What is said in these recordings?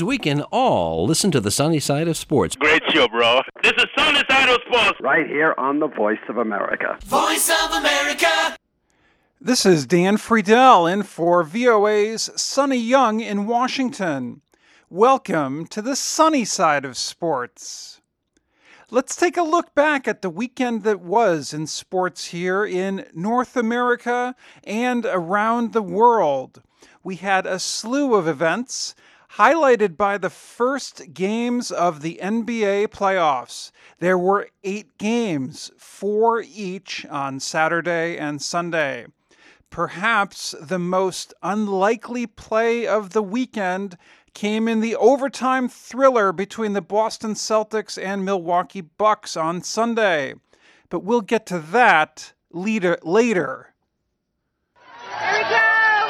means we can all listen to the sunny side of sports. Great show, bro. This is Sunny Side of Sports. Right here on the Voice of America. Voice of America. This is Dan Friedel in for VOA's Sonny Young in Washington. Welcome to the sunny side of sports. Let's take a look back at the weekend that was in sports here in North America and around the world. We had a slew of events, highlighted by the first games of the NBA playoffs. There were 8 games, 4 each on Saturday and Sunday. Perhaps the most unlikely play of the weekend came in the overtime thriller between the Boston Celtics and Milwaukee Bucks on Sunday. But we'll get to that later. Here we go!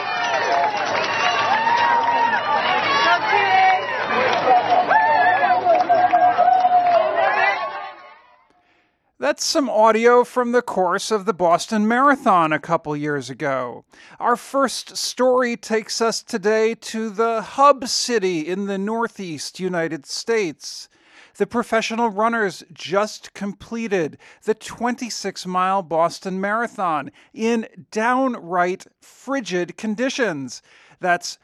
That's some audio from the course of the Boston Marathon a couple years ago. Our first story takes us today to the hub city in the Northeast United States. The professional runners just completed the 26-mile Boston Marathon in downright frigid conditions. That's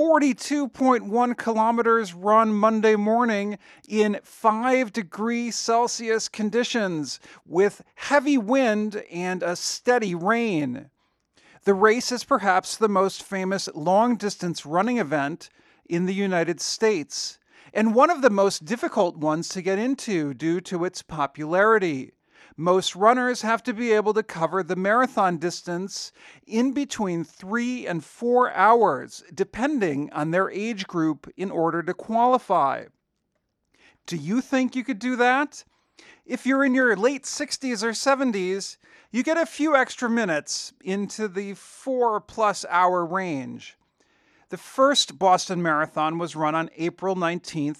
42.1 kilometers run Monday morning in 5 degrees Celsius conditions with heavy wind and a steady rain. The race is perhaps the most famous long-distance running event in the United States, and one of the most difficult ones to get into due to its popularity. Most runners have to be able to cover the marathon distance in between 3 and 4 hours, depending on their age group, in order to qualify. Do you think you could do that? If you're in your late 60s or 70s, you get a few extra minutes into the 4+ hour range. The first Boston Marathon was run on April 19th,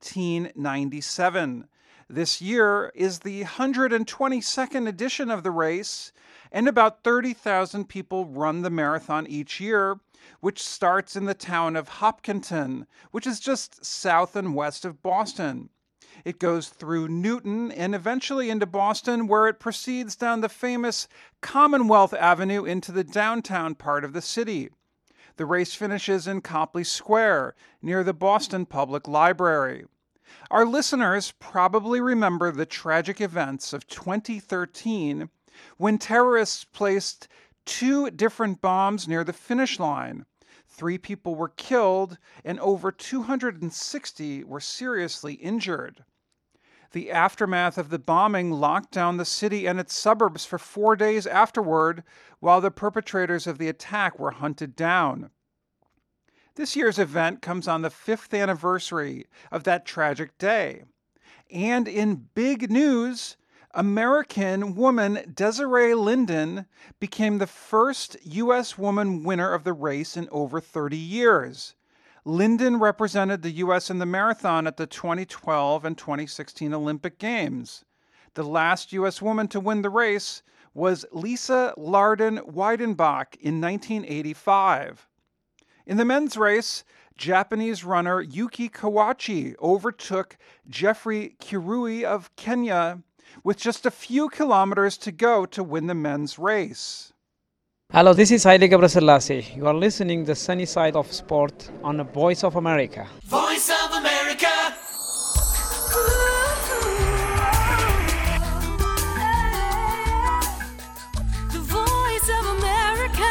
1897. This year is the 122nd edition of the race, and about 30,000 people run the marathon each year, which starts in the town of Hopkinton, which is just south and west of Boston. It goes through Newton and eventually into Boston, where it proceeds down the famous Commonwealth Avenue into the downtown part of the city. The race finishes in Copley Square, near the Boston Public Library. Our listeners probably remember the tragic events of 2013 when terrorists placed 2 different bombs near the finish line. 3 people were killed and over 260 were seriously injured. The aftermath of the bombing locked down the city and its suburbs for 4 days afterward, while the perpetrators of the attack were hunted down. This year's event comes on the 5th anniversary of that tragic day. And in big news, American woman Desiree Linden became the first U.S. woman winner of the race in over 30 years. Linden represented the U.S. in the marathon at the 2012 and 2016 Olympic Games. The last U.S. woman to win the race was Lisa Lardon-Weidenbach in 1985. In the men's race, Japanese runner Yuki Kawachi overtook Jeffrey Kirui of Kenya with just a few kilometers to go to win the men's race. Hello, this is Haile Gebrselassie. You are listening to the sunny side of sport on the Voice of America. Voice of America. The Voice of America.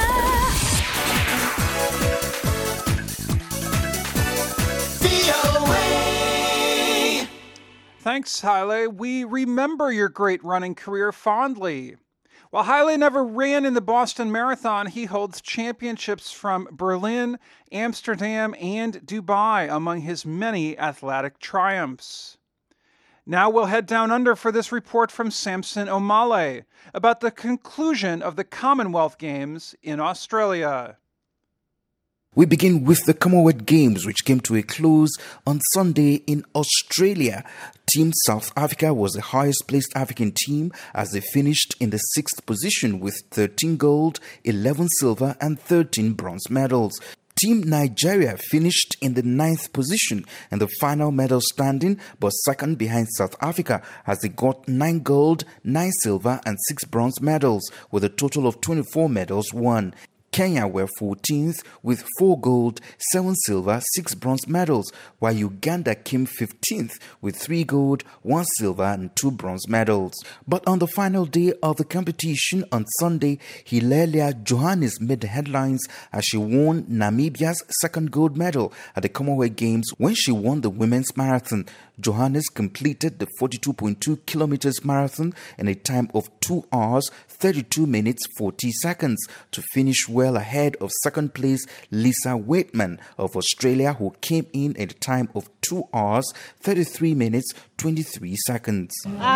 VOA. Thanks, Haile. We remember your great running career fondly. While Haile never ran in the Boston Marathon, he holds championships from Berlin, Amsterdam, and Dubai among his many athletic triumphs. Now we'll head down under for this report from Samson Omale about the conclusion of the Commonwealth Games in Australia. We begin with the Commonwealth Games, which came to a close on Sunday in Australia. Team South Africa was the highest placed African team as they finished in the 6th position with 13 gold, 11 silver and 13 bronze medals. Team Nigeria finished in the 9th position in the final medal standing, but second behind South Africa as they got 9 gold, 9 silver and 6 bronze medals with a total of 24 medals won. Kenya were 14th with 4 gold, 7 silver, 6 bronze medals, while Uganda came 15th with 3 gold, 1 silver and 2 bronze medals. But on the final day of the competition on Sunday, Hilalia Johannes made the headlines as she won Namibia's 2nd gold medal at the Commonwealth Games when she won the women's marathon. Johannes completed the 42.2 kilometers marathon in a time of 2 hours, 32 minutes, 40 seconds to finish well ahead of second place Lisa Waitman of Australia, who came in at a time of 2 hours, 33 minutes, 23 seconds.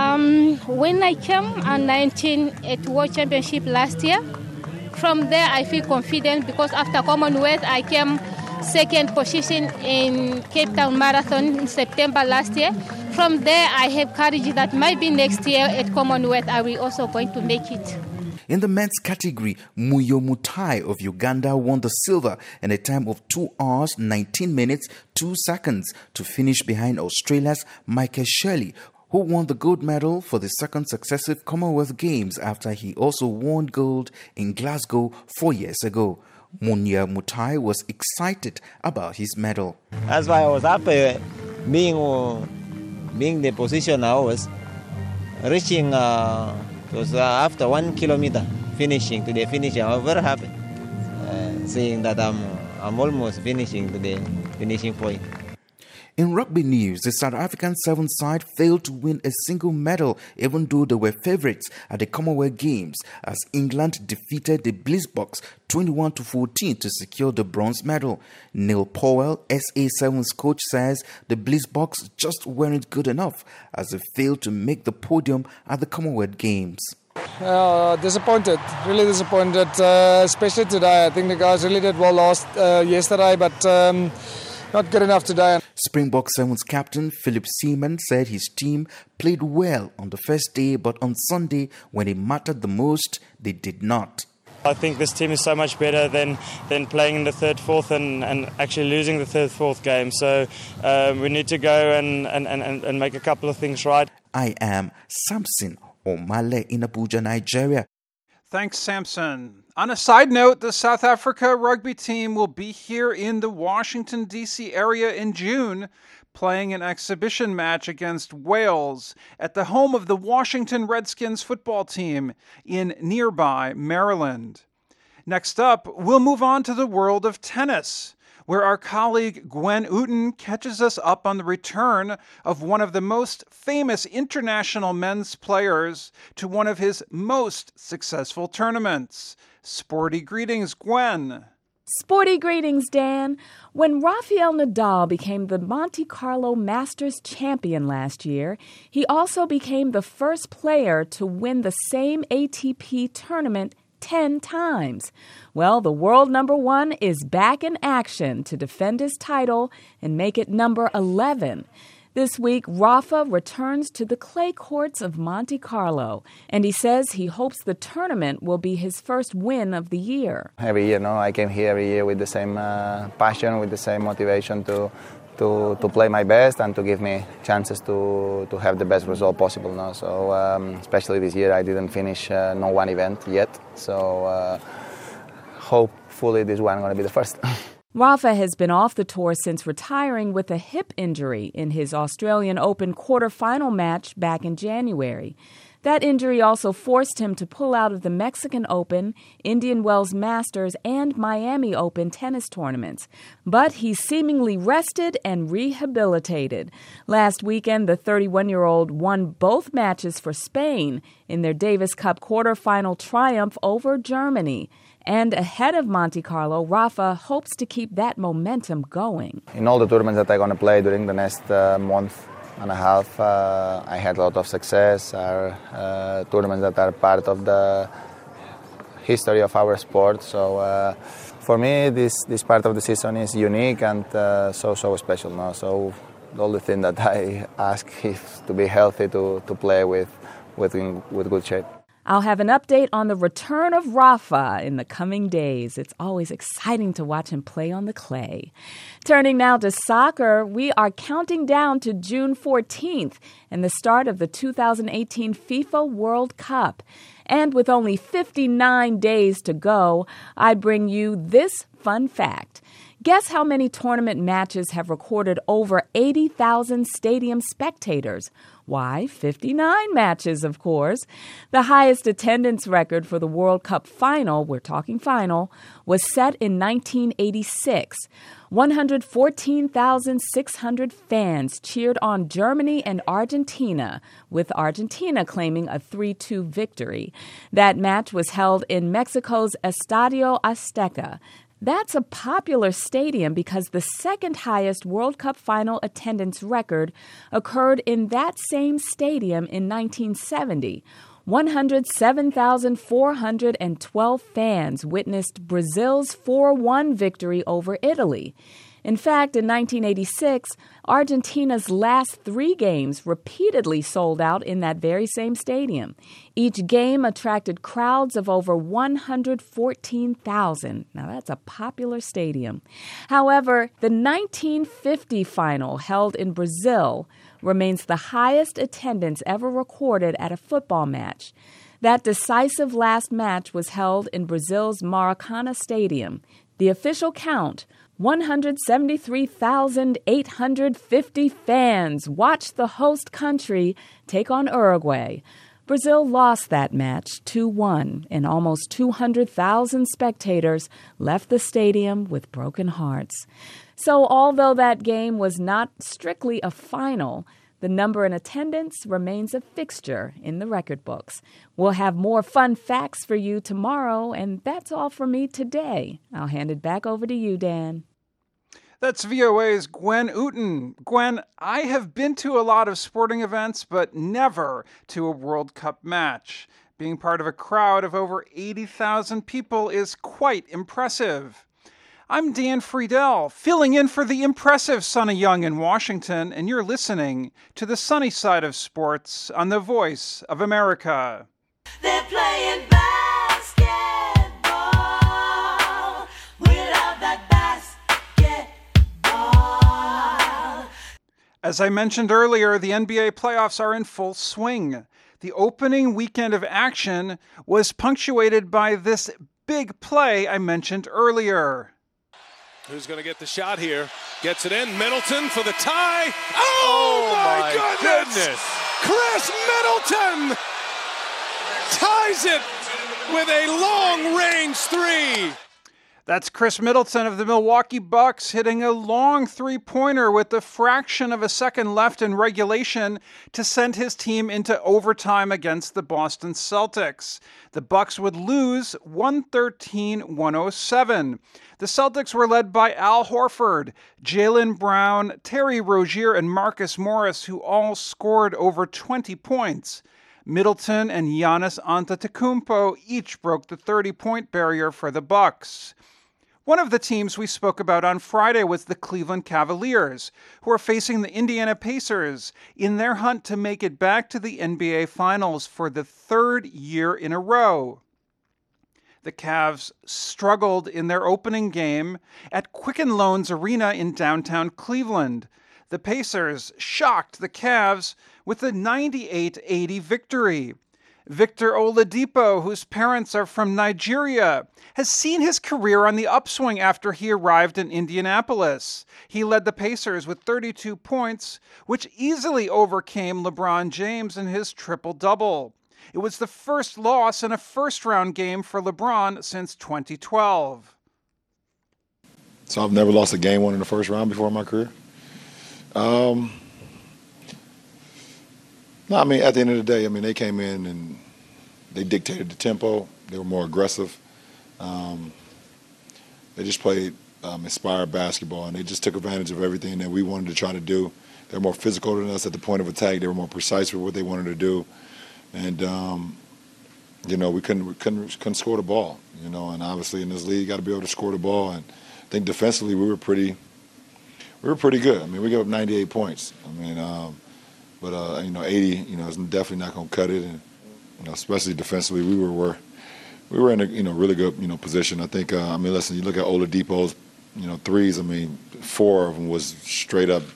When I came on 19 at World Championship last year, from there I feel confident because after Commonwealth I came 2nd position in Cape Town Marathon in September last year. From there I have courage that maybe next year at Commonwealth I will also going to make it. In the men's category, Muyo Mutai of Uganda won the silver in a time of 2 hours, 19 minutes, 2 seconds to finish behind Australia's Michael Shirley, who won the gold medal for the 2nd successive Commonwealth Games after he also won gold in Glasgow 4 years ago. Munya Mutai was excited about his medal. That's why I was happy being the position I was reaching. Because after 1 kilometer finishing to the finish, I was very happy seeing that I'm almost finishing to the finishing point. In rugby news, the South African 7th side failed to win a single medal even though they were favourites at the Commonwealth Games as England defeated the Blitzboks 21-14 to secure the bronze medal. Neil Powell, SA7's coach, says the Blitzboks just weren't good enough as they failed to make the podium at the Commonwealth Games. Disappointed, really disappointed, especially today. I think the guys really did well yesterday, but not good enough today. Springbok 7's captain Philip Seaman said his team played well on the first day, but on Sunday, when it mattered the most, they did not. I think this team is so much better than playing in the 3rd, 4th and actually losing the 3rd, 4th game. So we need to go and make a couple of things right. I am Samson Omale in Abuja, Nigeria. Thanks, Samson. On a side note, the South Africa rugby team will be here in the Washington, D.C. area in June, playing an exhibition match against Wales at the home of the Washington Redskins football team in nearby Maryland. Next up, we'll move on to the world of tennis, where our colleague Gwen Uten catches us up on the return of one of the most famous international men's players to one of his most successful tournaments. Sporty greetings, Gwen. Sporty greetings, Dan. When Rafael Nadal became the Monte Carlo Masters champion last year, he also became the first player to win the same ATP tournament 10 times. Well, the world number 1 is back in action to defend his title and make it number 11. This week, Rafa returns to the clay courts of Monte Carlo, and he says he hopes the tournament will be his first win of the year. Every year, I came here every year with the same passion, with the same motivation to play my best and to give me chances to have the best result possible. So especially this year, I didn't finish no one event yet. So hopefully this one going to be the first. Rafa has been off the tour since retiring with a hip injury in his Australian Open quarterfinal match back in January. That injury also forced him to pull out of the Mexican Open, Indian Wells Masters, and Miami Open tennis tournaments. But he's seemingly rested and rehabilitated. Last weekend, the 31-year-old won both matches for Spain in their Davis Cup quarterfinal triumph over Germany. And ahead of Monte Carlo, Rafa hopes to keep that momentum going. In all the tournaments that I'm going to play during the next month and a half, I had a lot of success. Tournaments that are part of the history of our sport. So for me, this part of the season is unique and so special. So the only thing that I ask is to be healthy, to play with good shape. I'll have an update on the return of Rafa in the coming days. It's always exciting to watch him play on the clay. Turning now to soccer, we are counting down to June 14th and the start of the 2018 FIFA World Cup. And with only 59 days to go, I bring you this fun fact. Guess how many tournament matches have recorded over 80,000 stadium spectators? Why, 59 matches, of course. The highest attendance record for the World Cup final, we're talking final, was set in 1986. 114,600 fans cheered on Germany and Argentina, with Argentina claiming a 3-2 victory. That match was held in Mexico's Estadio Azteca. That's a popular stadium because the second highest World Cup final attendance record occurred in that same stadium in 1970. 107,412 fans witnessed Brazil's 4-1 victory over Italy. In fact, in 1986, Argentina's last 3 games repeatedly sold out in that very same stadium. Each game attracted crowds of over 114,000. Now, that's a popular stadium. However, the 1950 final held in Brazil remains the highest attendance ever recorded at a football match. That decisive last match was held in Brazil's Maracanã Stadium. The official count, 173,850 fans watched the host country take on Uruguay. Brazil lost that match 2-1, and almost 200,000 spectators left the stadium with broken hearts. So although that game was not strictly a final, the number in attendance remains a fixture in the record books. We'll have more fun facts for you tomorrow, and that's all for me today. I'll hand it back over to you, Dan. That's VOA's Gwen Ooten. Gwen, I have been to a lot of sporting events, but never to a World Cup match. Being part of a crowd of over 80,000 people is quite impressive. I'm Dan Friedel, filling in for the impressive Sonny Young in Washington, and you're listening to the sunny side of sports on the Voice of America. They're playing basketball without that basketball. As I mentioned earlier, the NBA playoffs are in full swing. The opening weekend of action was punctuated by this big play I mentioned earlier. Who's going to get the shot here? Gets it in. Middleton for the tie. Oh my goodness! Chris Middleton ties it with a long-range 3. That's Chris Middleton of the Milwaukee Bucks hitting a long three-pointer with a fraction of a second left in regulation to send his team into overtime against the Boston Celtics. The Bucks would lose 113-107. The Celtics were led by Al Horford, Jaylen Brown, Terry Rozier, and Marcus Morris, who all scored over 20 points. Middleton and Giannis Antetokounmpo each broke the 30-point barrier for the Bucks. One of the teams we spoke about on Friday was the Cleveland Cavaliers, who are facing the Indiana Pacers in their hunt to make it back to the NBA Finals for the 3rd year in a row. The Cavs struggled in their opening game at Quicken Loans Arena in downtown Cleveland. The Pacers shocked the Cavs with a 98-80 victory. Victor Oladipo, whose parents are from Nigeria, has seen his career on the upswing after he arrived in Indianapolis. He led the Pacers with 32 points, which easily overcame LeBron James in his triple-double. It was the first loss in a first-round game for LeBron since 2012. So I've never lost a game 1 in the first round before in my career. No, I mean, at the end of the day, I mean, they came in and they dictated the tempo. They were more aggressive. They just played inspired basketball, and they just took advantage of everything that we wanted to try to do. They were more physical than us at the point of attack. They were more precise with what they wanted to do. And, you know, we couldn't score the ball, you know, and obviously in this league you got to be able to score the ball. And I think defensively we were pretty good. I mean, we gave up 98 points. I mean, but you know, 80, you know, is definitely not going to cut it. And especially defensively, we were in a really good position. I think listen, you look at Oladipo's threes. 4 of them was straight up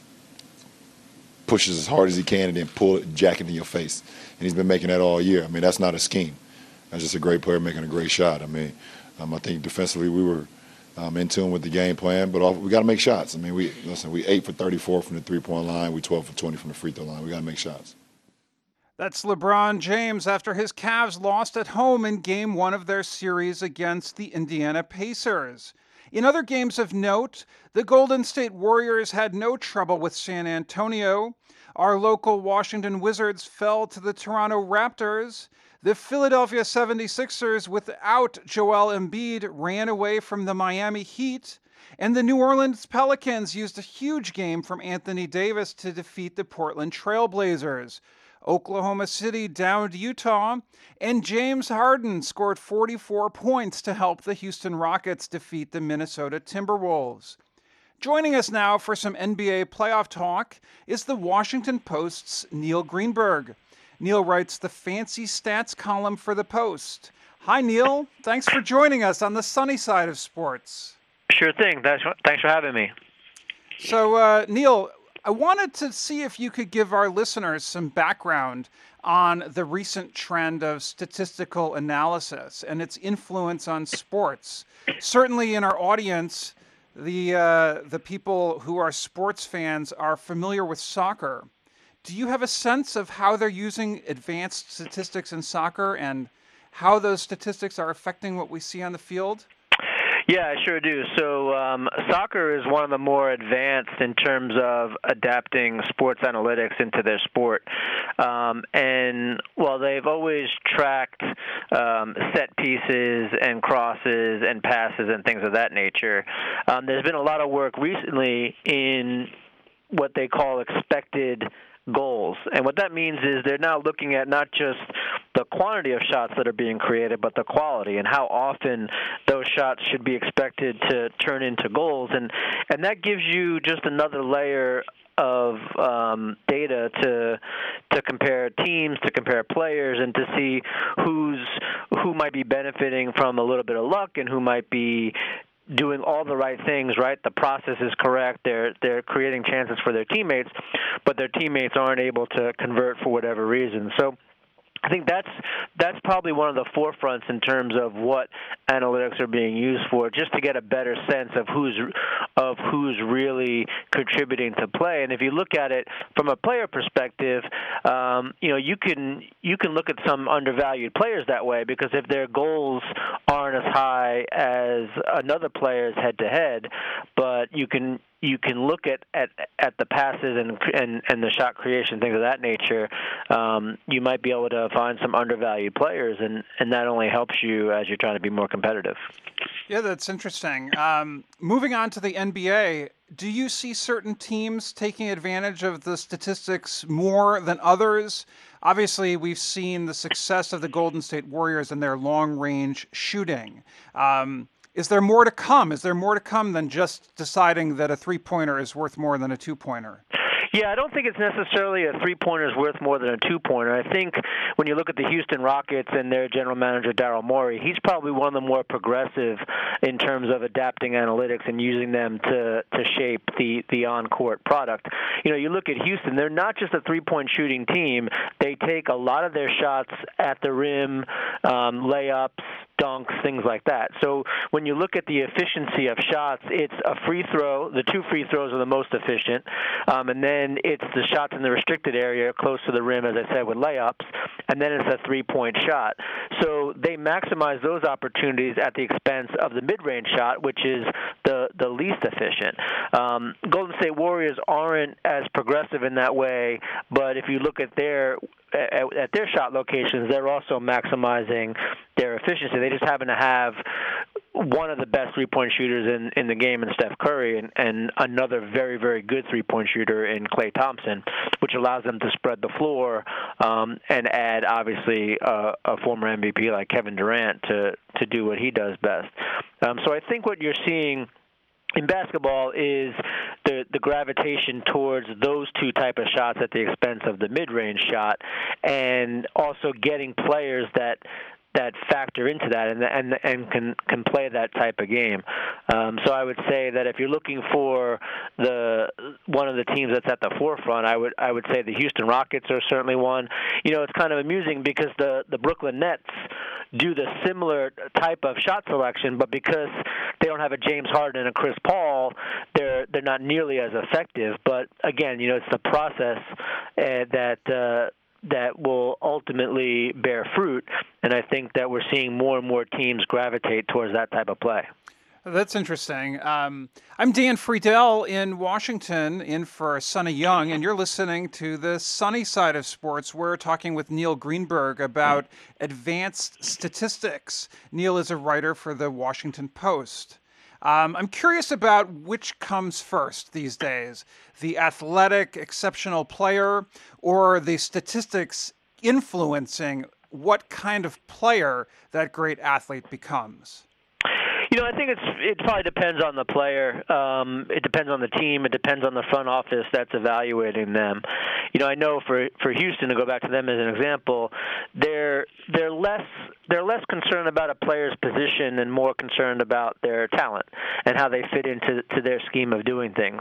pushes as hard as he can and then pull it, jack it in your face. And he's been making that all year. That's not a scheme. That's just a great player making a great shot. I think defensively we were in tune with the game plan, but we got to make shots. We 8 for 34 from the three-point line. We 12 for 20 from the free throw line. We got to make shots. That's LeBron James after his Cavs lost at home in Game 1 of their series against the Indiana Pacers. In other games of note, the Golden State Warriors had no trouble with San Antonio. Our local Washington Wizards fell to the Toronto Raptors. The Philadelphia 76ers, without Joel Embiid, ran away from the Miami Heat. And the New Orleans Pelicans used a huge game from Anthony Davis to defeat the Portland Trail Blazers. Oklahoma City downed Utah, and James Harden scored 44 points to help the Houston Rockets defeat the Minnesota Timberwolves. Joining us now for some NBA playoff talk is the Washington Post's Neil Greenberg. Neil writes the fancy stats column for the Post. Hi, Neil. Thanks for joining us on the sunny side of sports. Sure thing. Thanks for having me. So, Neil, I wanted to see if you could give our listeners some background on the recent trend of statistical analysis and its influence on sports. Certainly in our audience, the people who are sports fans are familiar with soccer. Do you have a sense of how they're using advanced statistics in soccer and how those statistics are affecting what we see on the field? Yeah, I sure do. So soccer is one of the more advanced in terms of adapting sports analytics into their sport. And while they've always tracked set pieces and crosses and passes and things of that nature, there's been a lot of work recently in what they call expected goals. And what that means is they're now looking at not just the quantity of shots that are being created, but the quality and how often those shots should be expected to turn into goals. And that gives you just another layer of data to compare teams, to compare players, and to see who might be benefiting from a little bit of luck and who might be doing all the right things, right? The process is correct. They're creating chances for their teammates, but their teammates aren't able to convert for whatever reason. So I think that's probably one of the forefronts in terms of what analytics are being used for, just to get a better sense of who's really contributing to play. And if you look at it from a player perspective, you can look at some undervalued players that way, because if their goals aren't as high as another player's head-to-head, but you can look at the passes and the shot creation, things of that nature, you might be able to find some undervalued players, and that only helps you as you're trying to be more competitive. Yeah, that's interesting. Moving on to the NBA, do you see certain teams taking advantage of the statistics more than others? Obviously, we've seen the success of the Golden State Warriors in their long-range shooting. Is there more to come? Is there more to come than just deciding that a three-pointer is worth more than a two-pointer? Yeah, I don't think it's necessarily a three-pointer is worth more than a two-pointer. I think when you look at the Houston Rockets and their general manager, Daryl Morey, he's probably one of the more progressive in terms of adapting analytics and using them to shape the on-court product. You look at Houston, they're not just a three-point shooting team. They take a lot of their shots at the rim, layups, dunks, things like that. So when you look at the efficiency of shots, it's a free throw. The two free throws are the most efficient. And then it's the shots in the restricted area close to the rim, as I said, with layups. And then it's a three-point shot. So they maximize those opportunities at the expense of the mid-range shot, which is the least efficient. Golden State Warriors aren't as progressive in that way, but if you look at their shot locations, they're also maximizing their efficiency. They just happen to have one of the best three-point shooters in the game in Steph Curry and another very, very good three-point shooter in Klay Thompson, which allows them to spread the floor and add, obviously, a former MVP like Kevin Durant to do what he does best. So I think what you're seeing in basketball is the gravitation towards those two type of shots at the expense of the mid-range shot, and also getting players that factor into that and can play that type of game. So I would say that if you're looking for one of the teams that's at the forefront, I would say the Houston Rockets are certainly one. You know, it's kind of amusing because the Brooklyn Nets do the similar type of shot selection, but because they don't have a James Harden and a Chris Paul, they're not nearly as effective. But again, you know, it's the process that will ultimately bear fruit, and I think that we're seeing more and more teams gravitate towards that type of play. That's interesting. I'm Dan Friedel in Washington, in for Sonny Young, and you're listening to the Sunny Side of Sports. We're talking with Neil Greenberg about advanced statistics. Neil is a writer for the Washington Post. I'm curious about which comes first these days, the athletic, exceptional player, or the statistics influencing what kind of player that great athlete becomes. You know, I think it probably depends on the player. It depends on the team. It depends on the front office that's evaluating them. You know, I know for Houston, to go back to them as an example, they're less concerned about a player's position and more concerned about their talent and how they fit into their scheme of doing things.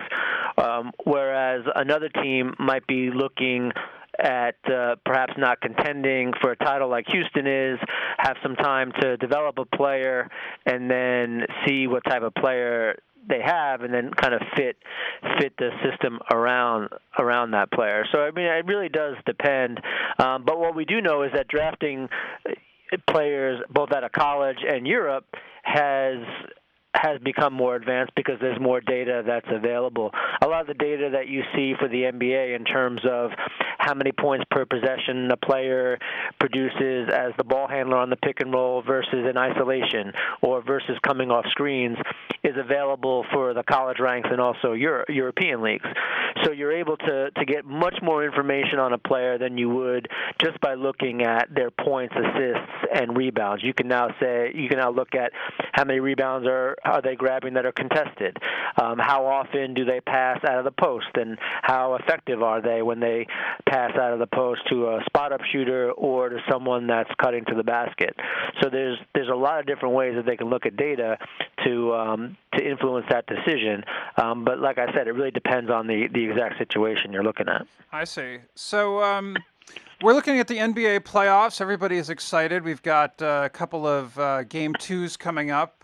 Whereas another team might be looking at perhaps not contending for a title like Houston is, have some time to develop a player and then see what type of player they have and then kind of fit the system around that player. So, I mean, it really does depend. But what we do know is that drafting players both out of college and Europe has become more advanced because there's more data that's available. A lot of the data that you see for the NBA in terms of how many points per possession a player produces as the ball handler on the pick and roll versus in isolation or versus coming off screens is available for the college ranks and also European leagues. So you're able to get much more information on a player than you would just by looking at their points, assists, and rebounds. You can now look at how many rebounds are they grabbing that are contested? How often do they pass out of the post, and how effective are they when they pass out of the post to a spot-up shooter or to someone that's cutting to the basket? So there's a lot of different ways that they can look at data to influence that decision. But like I said, it really depends on the exact situation you're looking at. I see. So we're looking at the NBA playoffs. Everybody is excited. We've got a couple of Game 2s coming up.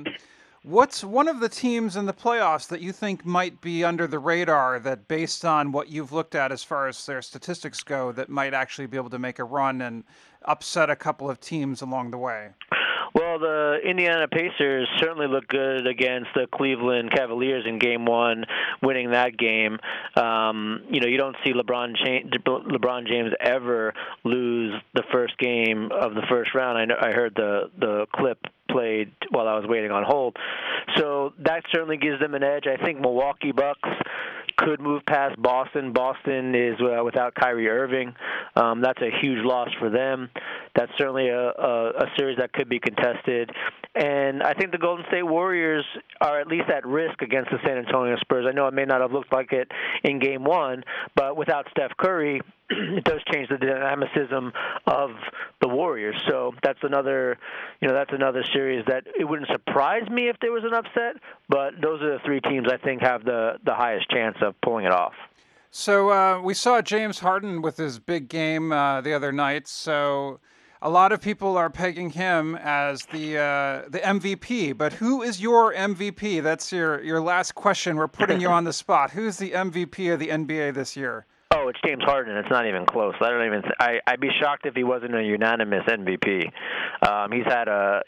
What's one of the teams in the playoffs that you think might be under the radar that, based on what you've looked at as far as their statistics go, that might actually be able to make a run and upset a couple of teams along the way? Well, the Indiana Pacers certainly look good against the Cleveland Cavaliers in Game 1, winning that game. You don't see LeBron James ever lose the first game of the first round. I heard the clip played while I was waiting on hold. So that certainly gives them an edge. I think Milwaukee Bucks could move past Boston. Boston is without Kyrie Irving. That's a huge loss for them. That's certainly a series that could be contested. And I think the Golden State Warriors are at least at risk against the San Antonio Spurs. I know it may not have looked like it in Game 1, but without Steph Curry, it does change the dynamicism of the Warriors. So that's another series that it wouldn't surprise me if there was an upset, but those are the three teams I think have the highest chance of pulling it off. So we saw James Harden with his big game the other night. So a lot of people are pegging him as the MVP. But who is your MVP? That's your last question. We're putting you on the spot. Who's the MVP of the NBA this year? Oh, it's James Harden. It's not even close. I'd be shocked if he wasn't a unanimous MVP. He's had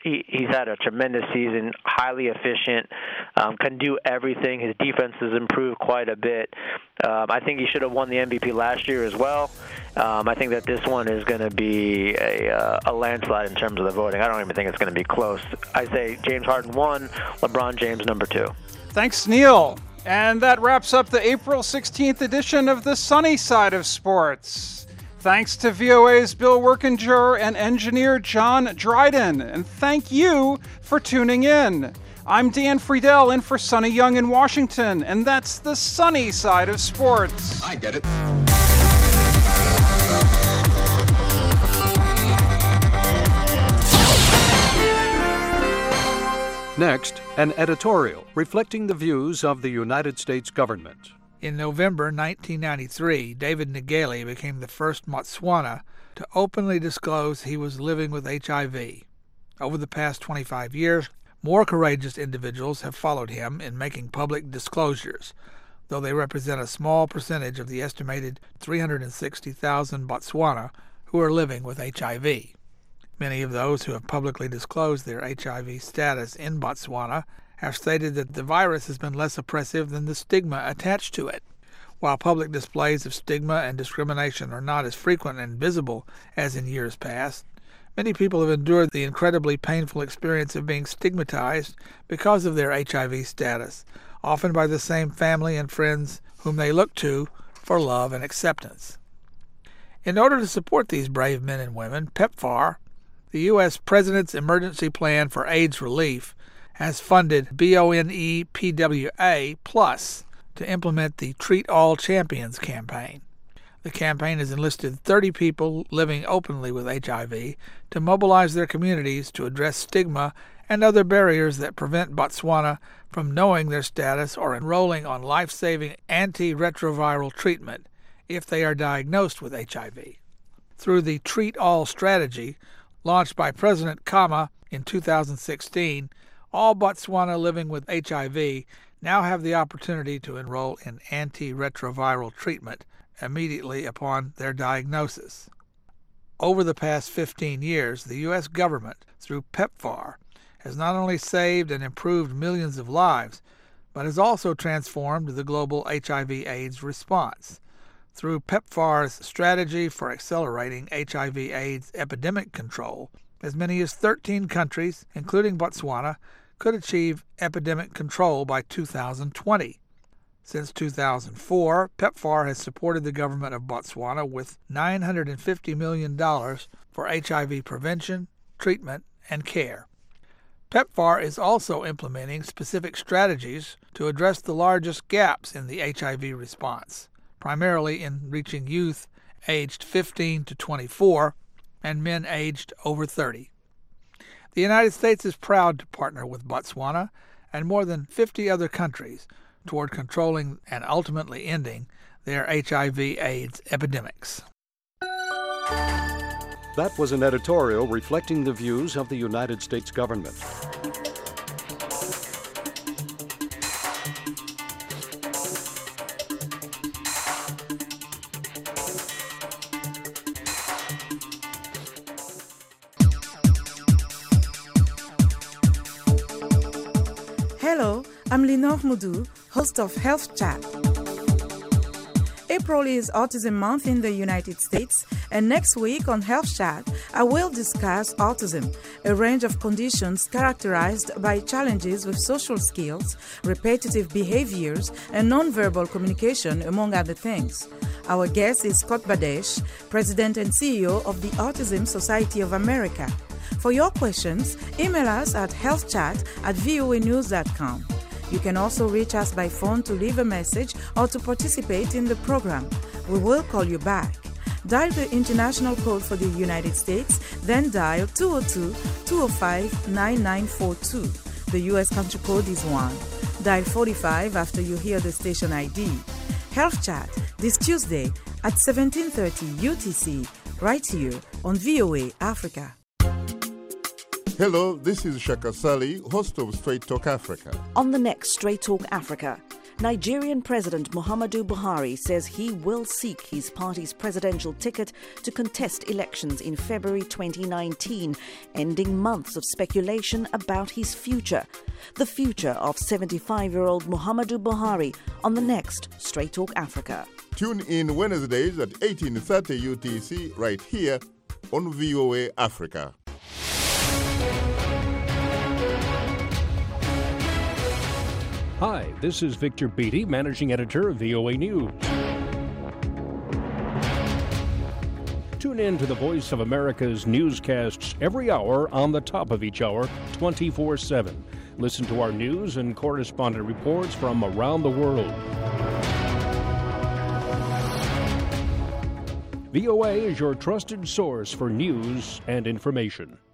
a tremendous season, highly efficient, can do everything. His defense has improved quite a bit. I think he should have won the MVP last year as well. I think that this one is going to be a landslide in terms of the voting. I don't even think it's going to be close. I say James Harden 1, LeBron James number 2. Thanks, Neil. And that wraps up the April 16th edition of the Sunny Side of Sports. Thanks to VOA's Bill Workinger and engineer John Dryden. And thank you for tuning in. I'm Dan Friedel in for Sonny Young in Washington, and that's the sunny side of sports. I get it. Next, an editorial reflecting the views of the United States government. In November 1993, David Ngele became the first Botswana to openly disclose he was living with HIV. Over the past 25 years, more courageous individuals have followed him in making public disclosures, though they represent a small percentage of the estimated 360,000 Botswana who are living with HIV. Many of those who have publicly disclosed their HIV status in Botswana have stated that the virus has been less oppressive than the stigma attached to it. While public displays of stigma and discrimination are not as frequent and visible as in years past, many people have endured the incredibly painful experience of being stigmatized because of their HIV status, often by the same family and friends whom they look to for love and acceptance. In order to support these brave men and women, PEPFAR, the U.S. President's Emergency Plan for AIDS Relief, has funded BONEPWA Plus to implement the Treat All Champions campaign. The campaign has enlisted 30 people living openly with HIV to mobilize their communities to address stigma and other barriers that prevent Botswana from knowing their status or enrolling on life-saving antiretroviral treatment if they are diagnosed with HIV. Through the Treat All strategy, launched by President Khama in 2016, all Botswana living with HIV now have the opportunity to enroll in antiretroviral treatment immediately upon their diagnosis. Over the past 15 years, the U.S. government, through PEPFAR, has not only saved and improved millions of lives, but has also transformed the global HIV/AIDS response. Through PEPFAR's strategy for accelerating HIV/AIDS epidemic control, as many as 13 countries, including Botswana, could achieve epidemic control by 2020. Since 2004, PEPFAR has supported the government of Botswana with $950 million for HIV prevention, treatment, and care. PEPFAR is also implementing specific strategies to address the largest gaps in the HIV response, primarily in reaching youth aged 15 to 24 and men aged over 30. The United States is proud to partner with Botswana and more than 50 other countries toward controlling and ultimately ending their HIV/AIDS epidemics. That was an editorial reflecting the views of the United States government. Hello, I'm Lenore Moudou, host of Health Chat. April is Autism Month in the United States, and next week on Health Chat, I will discuss autism, a range of conditions characterized by challenges with social skills, repetitive behaviors, and nonverbal communication, among other things. Our guest is Scott Badesh, President and CEO of the Autism Society of America. For your questions, email us at healthchat@voanews.com. You can also reach us by phone to leave a message or to participate in the program. We will call you back. Dial the international code for the United States, then dial 202-205-9942. The U.S. country code is 1. Dial 45 after you hear the station ID. Health Chat, this Tuesday at 17:30 UTC, right here on VOA Africa. Hello, this is Shaka Sali, host of Straight Talk Africa. On the next Straight Talk Africa, Nigerian President Muhammadu Buhari says he will seek his party's presidential ticket to contest elections in February 2019, ending months of speculation about his future. The future of 75-year-old Muhammadu Buhari on the next Straight Talk Africa. Tune in Wednesdays at 18:30 UTC right here on VOA Africa. Hi, this is Victor Beattie, Managing Editor of VOA News. Tune in to the Voice of America's newscasts every hour on the top of each hour, 24/7. Listen to our news and correspondent reports from around the world. VOA is your trusted source for news and information.